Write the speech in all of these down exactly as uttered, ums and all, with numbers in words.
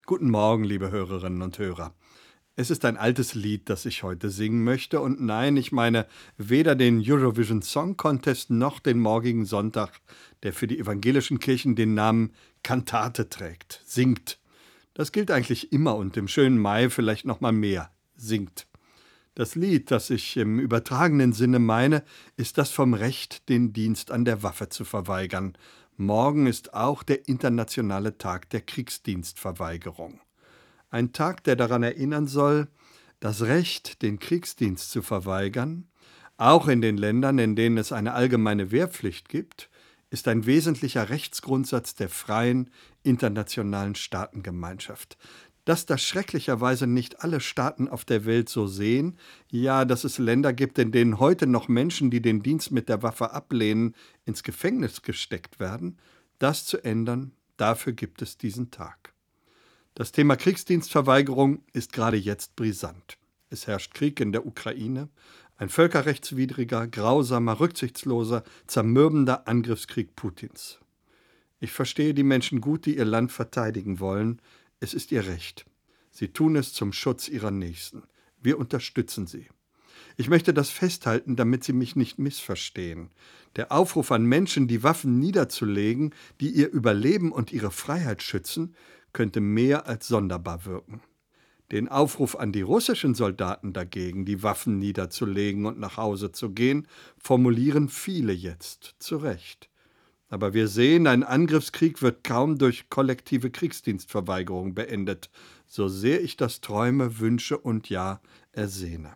Guten Morgen, liebe Hörerinnen und Hörer. Es ist ein altes Lied, das ich heute singen möchte. Und nein, ich meine weder den Eurovision Song Contest noch den morgigen Sonntag, der für die evangelischen Kirchen den Namen Kantate trägt. Singt. Das gilt eigentlich immer und im schönen Mai vielleicht noch mal mehr. Singt. Das Lied, das ich im übertragenen Sinne meine, ist das vom Recht, den Dienst an der Waffe zu verweigern. Morgen ist auch der internationale Tag der Kriegsdienstverweigerung. Ein Tag, der daran erinnern soll, das Recht, den Kriegsdienst zu verweigern, auch in den Ländern, in denen es eine allgemeine Wehrpflicht gibt, ist ein wesentlicher Rechtsgrundsatz der freien internationalen Staatengemeinschaft. Dass das schrecklicherweise nicht alle Staaten auf der Welt so sehen, ja, dass es Länder gibt, in denen heute noch Menschen, die den Dienst mit der Waffe ablehnen, ins Gefängnis gesteckt werden, das zu ändern, dafür gibt es diesen Tag. Das Thema Kriegsdienstverweigerung ist gerade jetzt brisant. Es herrscht Krieg in der Ukraine, ein völkerrechtswidriger, grausamer, rücksichtsloser, zermürbender Angriffskrieg Putins. Ich verstehe die Menschen gut, die ihr Land verteidigen wollen. Es ist ihr Recht. Sie tun es zum Schutz ihrer Nächsten. Wir unterstützen sie. Ich möchte das festhalten, damit Sie mich nicht missverstehen. Der Aufruf an Menschen, die Waffen niederzulegen, die ihr Überleben und ihre Freiheit schützen, könnte mehr als sonderbar wirken. Den Aufruf an die russischen Soldaten dagegen, die Waffen niederzulegen und nach Hause zu gehen, formulieren viele jetzt, zu Recht. Aber wir sehen, ein Angriffskrieg wird kaum durch kollektive Kriegsdienstverweigerung beendet, so sehr ich das träume, wünsche und ja ersehne.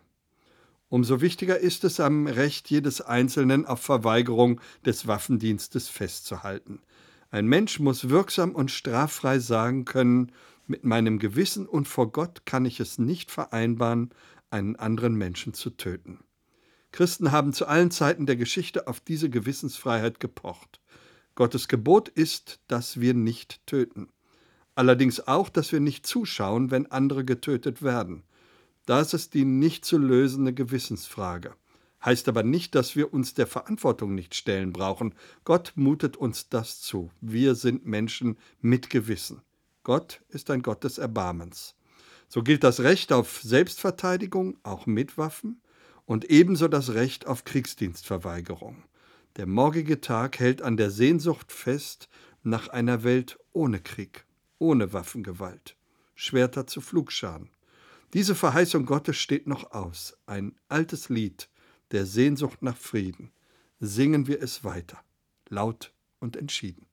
Umso wichtiger ist es, am Recht jedes Einzelnen auf Verweigerung des Waffendienstes festzuhalten. Ein Mensch muss wirksam und straffrei sagen können, mit meinem Gewissen und vor Gott kann ich es nicht vereinbaren, einen anderen Menschen zu töten. Christen haben zu allen Zeiten der Geschichte auf diese Gewissensfreiheit gepocht. Gottes Gebot ist, dass wir nicht töten. Allerdings auch, dass wir nicht zuschauen, wenn andere getötet werden. Das ist die nicht zu lösende Gewissensfrage. Heißt aber nicht, dass wir uns der Verantwortung nicht stellen brauchen. Gott mutet uns das zu. Wir sind Menschen mit Gewissen. Gott ist ein Gott des Erbarmens. So gilt das Recht auf Selbstverteidigung, auch mit Waffen, und ebenso das Recht auf Kriegsdienstverweigerung. Der morgige Tag hält an der Sehnsucht fest nach einer Welt ohne Krieg, ohne Waffengewalt, Schwerter zu Pflugscharen. Diese Verheißung Gottes steht noch aus, ein altes Lied der Sehnsucht nach Frieden. Singen wir es weiter, laut und entschieden.